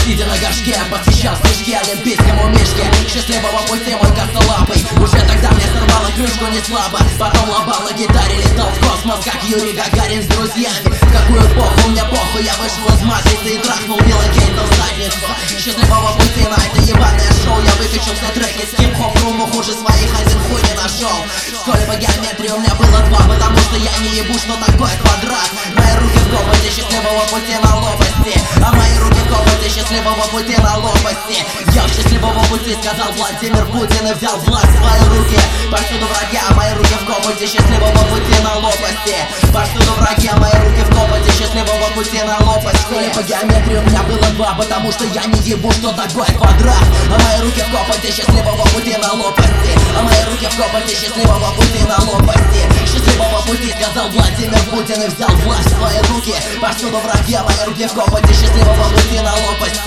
Сидя на горшке, посвящал снежки олимпийскому мишке. Счастливого пути мой косолапый. Уже тогда мне сорвало крышку не слабо. Потом лобал на гитаре, летал в космос, как Юрий Гагарин с друзьями. В какую эпоху мне похуй, я вышел из матрицы и трахнул Билла Гейтса в задницу. Счастливого пути на это ебаное шоу. Я выкачал все треки с хип-хоп руму, хуже своих один хуй не нашел. В школе по геометрии у меня было 2, потому что я не ебу, что такое квадрат. Мои руки в копоте счастливого пути на лопасти, а мои руки в копоте счастливого пути на лопасти. Я счастливого пути, сказал Владимир Путин, и взял власть в свои руки. Повсюду враги, а мои руки в копоте счастливого пути на лопасти. Повсюду враги, а мои руки в копоте счастливого пути на лопасти. В школе по геометрии у меня было 2, потому что я не ебу, что такое квадрат. А мои руки в копоте счастливого пути на лопасти, а мои руки в копоте счастливого пути на лопасти. Счастливого пути, сказал Владимир Путин, и взял власть в свои руки. Повсюду враги, а мои руки в копоте счастливого пути на лопасти.